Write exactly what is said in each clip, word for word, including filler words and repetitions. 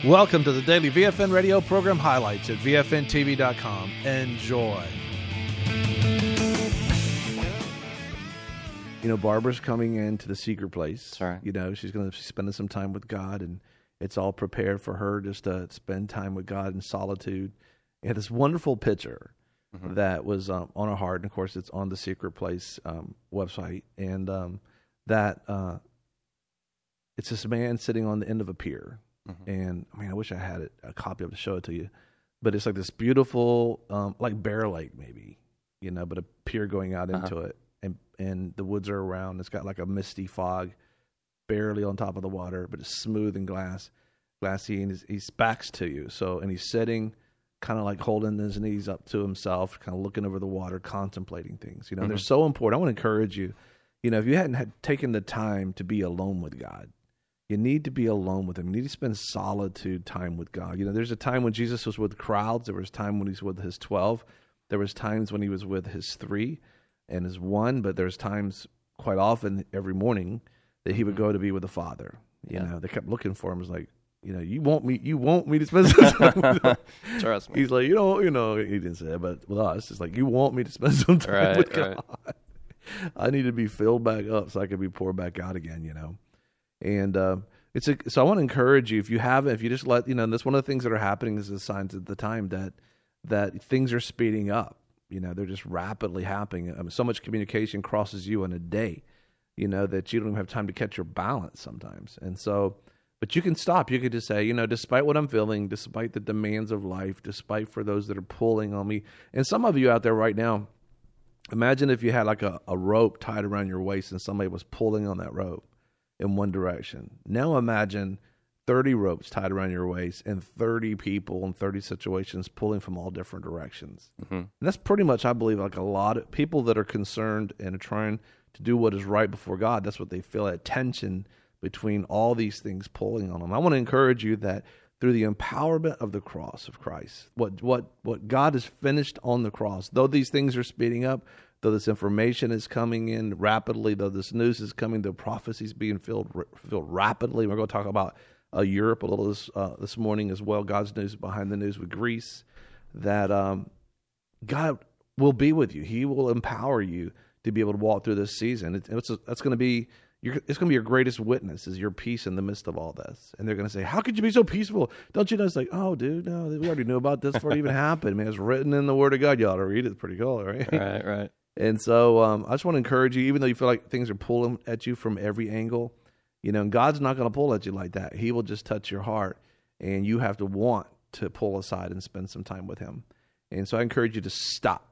Welcome to the daily V F N radio program highlights at V F N T V dot com. Enjoy. You know, Barbara's coming into the secret place. That's right. You know, she's going to be spending some time with God, and it's all prepared for her just to spend time with God in solitude. And this wonderful picture mm-hmm. that was um, on her heart, and of course, it's on the Secret Place um, website, and um, that uh, it's this man sitting on the end of a pier. Mm-hmm. And I mean, I wish I had it, a copy of it to show it to you, but it's like this beautiful, um, like Bear Lake maybe, you know, but a pier going out into uh-huh. it, and and the woods are around. It's got like a misty fog, barely on top of the water, but it's smooth and glass, glassy, and he's, he's backs to you. So, and he's sitting, kind of like holding his knees up to himself, kind of looking over the water, contemplating things. You know, mm-hmm. they're so important. I want to encourage you. You know, if you hadn't had taken the time to be alone with God, you need to be alone with him. You need to spend solitude time with God. You know, there's a time when Jesus was with crowds. There was time when he was with his twelve. There was times when he was with his three and his one. But there's times, quite often, every morning, that he would go to be with the Father. You yeah. know, they kept looking for him. It was like, you know, you want me, you want me to spend some time with him. Trust me. He's like, you know, you know, he didn't say it, but with us, it's like, you want me to spend some time right, with God. Right. I need to be filled back up so I can be poured back out again, you know. And uh, it's a, so I want to encourage you, if you haven't, if you just let, you know, and that's one of the things that are happening is the signs at the time that that things are speeding up. You know, they're just rapidly happening. I mean, so much communication crosses you in a day, you know, that you don't even have time to catch your balance sometimes. And so, but you can stop. You could just say, you know, despite what I'm feeling, despite the demands of life, despite for those that are pulling on me, and some of you out there right now, imagine if you had like a, a rope tied around your waist and somebody was pulling on that rope in one direction. Now imagine thirty ropes tied around your waist and thirty people in thirty situations pulling from all different directions. Mm-hmm. And that's pretty much, I believe, like a lot of people that are concerned and are trying to do what is right before God. That's what they feel, that tension between all these things pulling on them. I want to encourage you that through the empowerment of the cross of Christ, what what what God has finished on the cross, though these things are speeding up, though this information is coming in rapidly, though this news is coming, the prophecies being filled filled rapidly. We're going to talk about uh, Europe a little this, uh, this morning as well, God's news behind the news with Greece, that um, God will be with you. He will empower you to be able to walk through this season. It, it's a, that's going to be You're, it's going to be your greatest witness is your peace in the midst of all this. And they're going to say, how could you be so peaceful? Don't you know? It's like, oh, dude, no, we already knew about this before it even happened. Man, it's written in the Word of God. You ought to read it. It's pretty cool, right? Right, right. And so um, I just want to encourage you, even though you feel like things are pulling at you from every angle, you know, and God's not going to pull at you like that. He will just touch your heart, and you have to want to pull aside and spend some time with him. And so I encourage you to stop.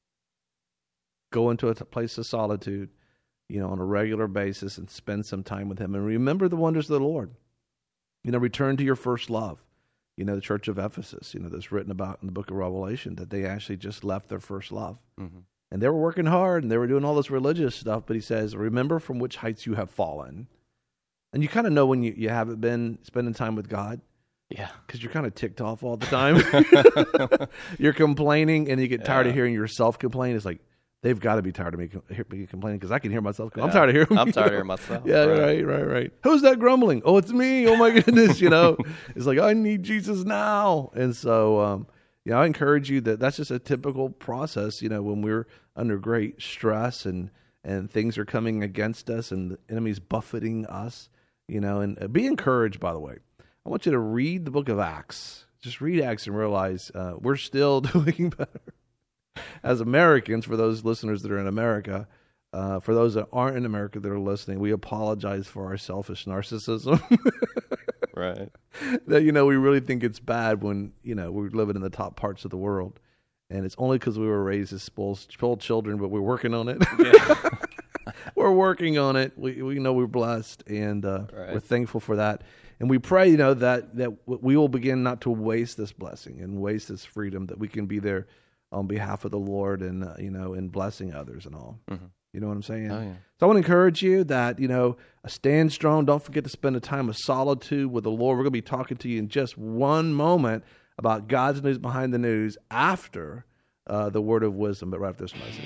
Go into a place of solitude, you know, on a regular basis and spend some time with him. And remember the wonders of the Lord. You know, return to your first love. You know, the church of Ephesus, you know, that's written about in the book of Revelation, that they actually just left their first love. Mm-hmm. And they were working hard and they were doing all this religious stuff, but he says, remember from which heights you have fallen. And you kind of know when you, you haven't been spending time with God. Yeah. Because you're kind of ticked off all the time. You're complaining and you get tired yeah. of hearing yourself complain. It's like, they've got to be tired of me, me complaining because I can hear myself. I'm yeah. tired of hearing. I'm tired of hearing myself. Yeah, right. right, right, right. Who's that grumbling? Oh, it's me. Oh my goodness, you know. It's like I need Jesus now, and so um, yeah, I encourage you that that's just a typical process. You know, when we're under great stress and and things are coming against us and the enemy's buffeting us, you know, and uh, be encouraged. By the way, I want you to read the book of Acts. Just read Acts and realize uh, we're still doing better. As Americans, for those listeners that are in America, uh, for those that aren't in America that are listening, we apologize for our selfish narcissism. Right. That, you know, we really think it's bad when, you know, we're living in the top parts of the world. And it's only because we were raised as spoiled children, but we're working on it. Yeah. We're working on it. We we know we're blessed, and uh, right. we're thankful for that. And we pray, you know, that, that we will begin not to waste this blessing and waste this freedom, that we can be there on behalf of the Lord and, uh, you know, and blessing others and all. Mm-hmm. You know what I'm saying? Oh, yeah. So I want to encourage you that, you know, stand strong. Don't forget to spend a time of solitude with the Lord. We're going to be talking to you in just one moment about God's news behind the news after uh, the word of wisdom, but right after this message.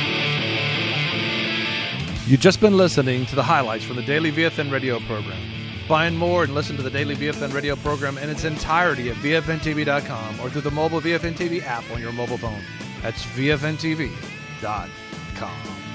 You've just been listening to the highlights from the daily V F N radio program. Find more and listen to the daily V F N radio program in its entirety at V F N T V dot com or through the mobile V F N T V app on your mobile phone. That's V F N T V dot com.